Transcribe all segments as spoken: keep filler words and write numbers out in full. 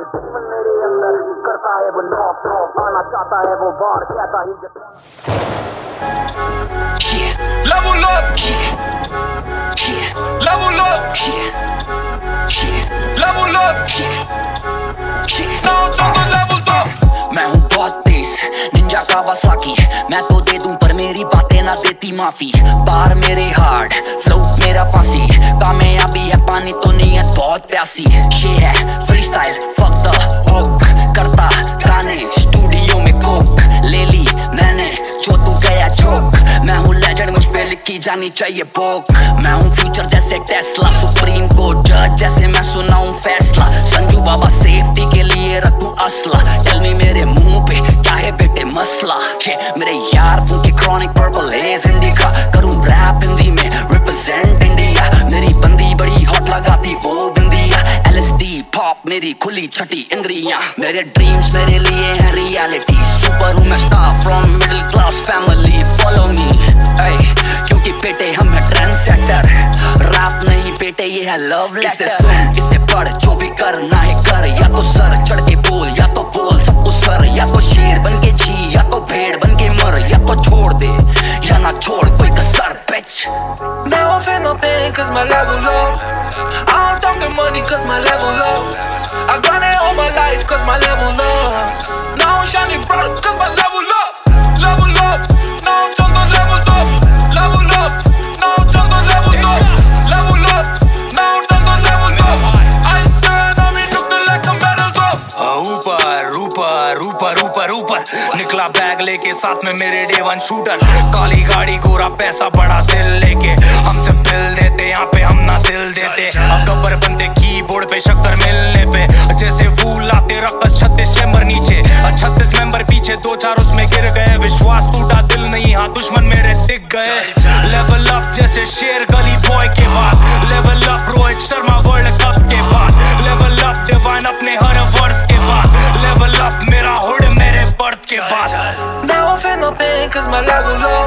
जीवन मेरे अंदर करता है वो नॉक नॉक, आना चाहता है वो बाहर, कहता ही Yeah, level up, yeah, yeah, level up, yeah, yeah, level up, yeah, yeah. Now चलो level up. मैं हूँ बहुत तेज, निंजा कावासाकी, मैं तो दे दूं पर मेरी बातें ना देती माफी। बाहर मेरे हार्ड, फ्लो मेरा फांसी, कामयाबी है पानी तो नीयत बहुत प्यासी। ये है फ्रीस्टाइल, fuck the hook, करता गाने स्टूडियो में कोक, ले ली मैंने जो तू गया जोक। मैं हूँ लेजेंड, मुझ पे लिखी जानी चाहिए बुक। मैं हूँ फ्यूचर जैसे टेस्ला, सुप्रीम कोर्ट जज जैसे मैं सुनाऊं फैसला। संजू बाबा सेफ्टी के लिए रखूं असला, टेल मी मेरे मुंह पे क्या है बेटे मसला। ये मेरे यार फूके क्रॉनिक पर्पल हेज इंडिका, करूं रैप हिंदी में रिप्रेजेंट इंडिया। मेरी बंदी बड़ी हॉट लगाती वो बिंदिया, एलएसडी पॉप मेरी खुली छठी इंद्रियां। मेरे ड्रीम्स मेरे लिए हैं रियलिटी, सुपर हूं मैं star from middle class family. Follow me क्योंकि पेटे हम है ट्रेंड सेटर, रैप नहीं पेटे ये है लव लेटर। इसे सुन इसे पढ़ जो भी करना है कर, या तो सर चढ़ के बोल या तो बोल सब कुछ सर, या तो शेर बन के जी या तो भेड़ बन के मर, या तो छोड़ दे या ना छोड़ कोई कसर bitch. Now I feel no pain cause my level low, I don't talking money cause my level low, I grind it all my life cause my level low. Now I'm shining bright cause my level up, level up. Now I'm on the level up, level up. Now I'm on the level up, level up. Now I'm on the level up. I stand on me looking like I'm medals up. ऊपर ऊपर ऊपर ऊपर ऊपर निकला bag लेके साथ में मेरे डे वन शूटर। काली गाड़ी गोरा पैसा बड़ा दिल लेके हमसे बिल देते, यहाँ पे हम ना दिल देते। अब गब्बर बंदे कीबोर्ड पे शक्कर मिलने पे जैसे फूल आते रक्त छत्तीस चैम्बर नीचे, छत्तीस मेंबर पीछे दो चार उसमें गिर गए। विश्वास टूटा दिल नहीं, हाँ दुश्मन मेरे दिख गए। लेवल अप जैसे शेर गली बॉय के बाद, level up Rohit Sharma world cup के बाद, लेवल अप डिवाइन अपने हर वर्ष के बाद, लेवल अप मेरा हुड मेरे बर्थ के बाद। Now I feel no pain cause my level low,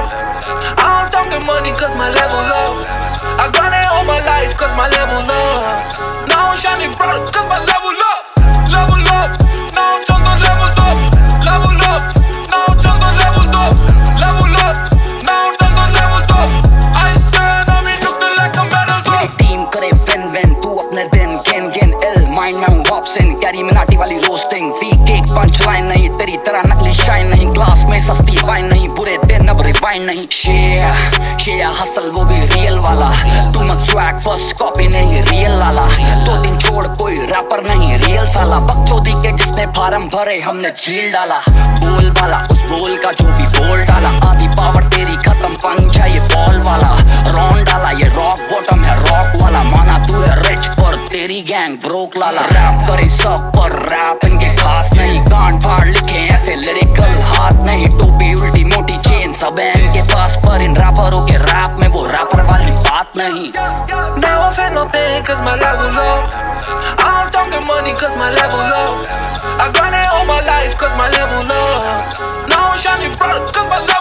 I don't talking money cause my level low, I grind it all my life cause my level low. Now I'm shining bright cause my level up, level up. Now I'm on the level up, level up. Now I'm on the level up, level up. Now I'm on the level up. I stand on me looking like I'm medals up. मेरी team करे win win, तू अपने दिन गिन गिन इल mind में हूँ वॉपसिन, carry Minati वाली रोस्टिंग, वीक एक पंच लाइन नहीं, तेरी तरह नकली शाइन नहीं, ग्लास में सस्ती वाइन नहीं, बुरे दिन अब रिवाइन नहीं। शेयर शेयर हसल वो भी रियल वाला, तू मत स्वैग फर्स्ट कॉपी नहीं रियल लाला। दो दिन छोड़ कोई रैपर नहीं रियल साला, बकचोदी के जिसने फार्म भरे हमने झील डाला। बोल वाला उस बोल का जो भी बोल डाला, आधी पावर तेरी खत्म पंच है ये बॉल वाला। रॉन डाला ये रॉक बॉटम है रॉक वाला, माना तू है रिच पर तेरी गैंग ब्रोक लाला। रैप करे सब पर रैप इनके खास नहीं, गांड फाड़ लिखे ऐसे लिरिकल हाथ नहीं, टोपी उल्टी मोटी चेन सब है इनके पास, पर इन रैपरों के रैप में वो रैपर वाली बात नहीं। Now I feel no pain cause my level low, I don't talking money cause my level low, I grind it all my life cause my level low. Now I'm shining bright cause my level